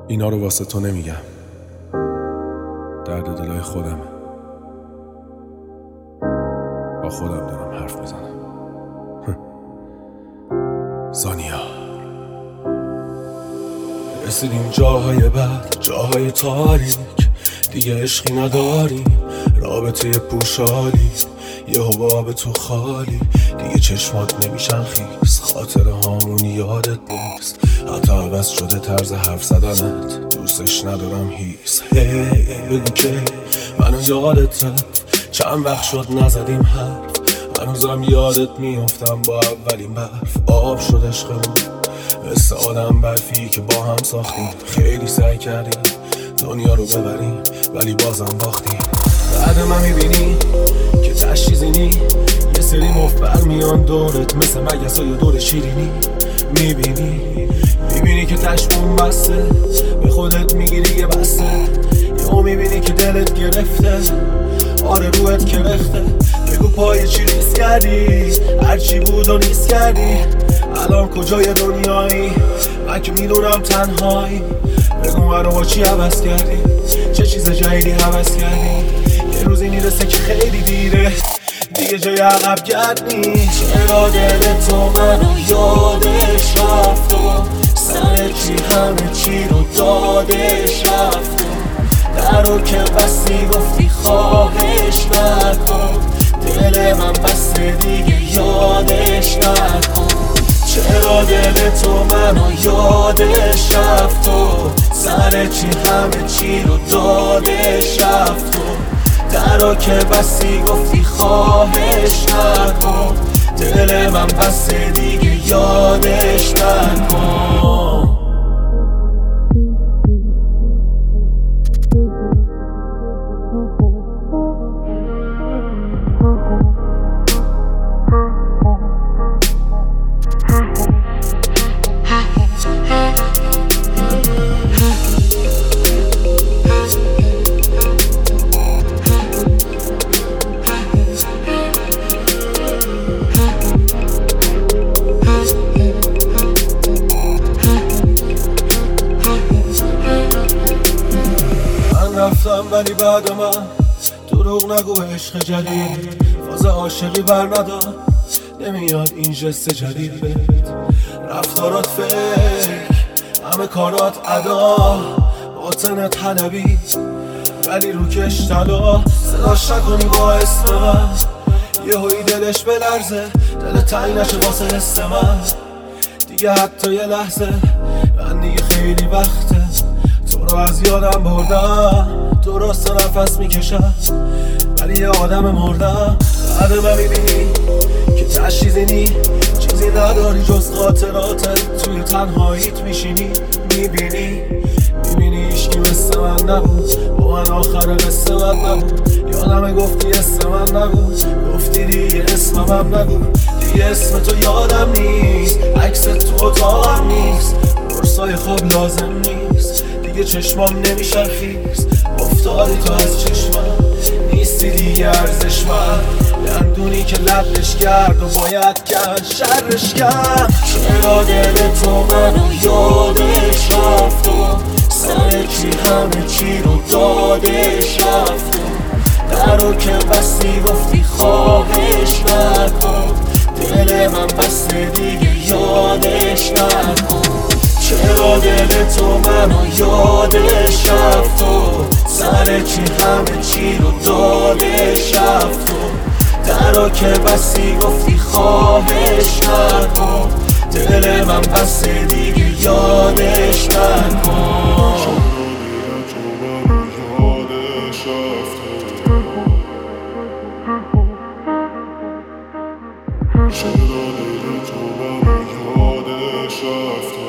اینا رو واسه تو نمیگم، درد دلای خودم، با خودم دارم حرف میزنم. زانیا رسیدیم جاهای بد، جاهای تاریک، دیگه عشقی نداریم، رابطه پوشالی، یه حباب تو خالی، دیگه چشمات نمیشن خیس، خاطر هامون یادت نیست، حتی عوض شده طرز حرف زدنت، دوستش ندارم هیس. بگو که منو یادت رفت، چند وقت شد نزدیم حرف، هنوزم یادت میافتم با اولین برف، آب شد عشقمون مثل آدم برفی که با هم ساختیم، خیلی سعی کردیم دنیا رو ببریم ولی بازم باختیم. بعد من میبینی که تشریزینی، یه سری مفت برمیان دورت مثل مگسای دور شیرینی، میبینی که تشمون بسته، به خودت میگیری یه بسته، یهو میبینی که دلت گرفته، آره روحت کرخته، بگو پای چی ریس کردی، هرچی بود و نیست کردی، الان کجای دنیایی، من که میدونم تنهایی، بگو منو با چی عوض کردی، چه چیز جدیدی عوض کردی، یه روزی میرسه که خیلی دیره، دیگه جای عقب گرد نیست. چرا دل تو منو یادش رفت و سر چی همه چی رو دادش رفت و درو که بستی گفتی خواهش نکن، دل من بسته دیگه یادش نکن. چرا دل تو منو یادش رفت و سر چی همه چی رو دادش رفت و درو که بستی گفتی خواهش نکن، دل من بسته دیگه یادش نکن. رفتم ولی بعد من دروغ نگو عشق جدید، فاز عاشقی بر ندار، نمیاد این جست جدید بهت، رفتارات فکر، همه کارات ادا، باطنت حلبی ولی روکش طلا، صداش نکنی با اسم من، یهویی دلش بلرزه، دل تنگ نشه واسه حس من، دیگه حتی یه لحظه، من دیگه خیلی وقته تو رو از یادم بردم، درست نفس میکشم ولی یه آدم مردم. بعد من میبینی که تشریزینی، چیزی نداری جز خاطراتت، توی تنهاییت میشینی، میبینی عشقی مثل من نبود، با من آخر قصه من نبود، یادم گفتی اسم من نبود، گفتی دیگه اسمم نگو، دیگه اسم تو یادم نیست، عکست تو اتاقم نیست، قرصای خواب لازم نیست، دیگه چشمام نمیشن خیس، افتادی تو از چشمم، نیستی دیگه ارزش من، دندونی که لبش کرد و باید کرد شرش کرد. چرا دل تو منو یادش رفت و سر چی همه چی رو دادش رفت و درو که بستی گفتی خواهش نکن، دل من بسته دیگه یادش نکن. چرا دل تو منو یادش رفت و سر چی همه چی رو دادش رفت و درو که بستی گفتی خواهش نکن، دل من بسته دیگه یادش نکن. چرا دل تو منو یادش رفت